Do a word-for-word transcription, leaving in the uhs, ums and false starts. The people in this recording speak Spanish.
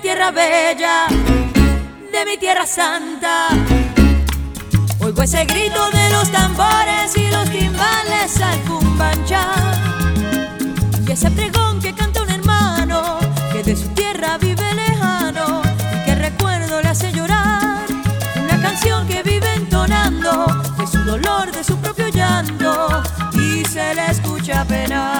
tierra bella, de mi tierra santa. Oigo ese grito de los tambores y los timbales al cumbanchá, y ese pregón que canta un hermano que de su tierra vive lejano y que recuerdo le hace llorar. Una canción que vive entonando de su dolor, de su propio llanto, y se le escucha penar.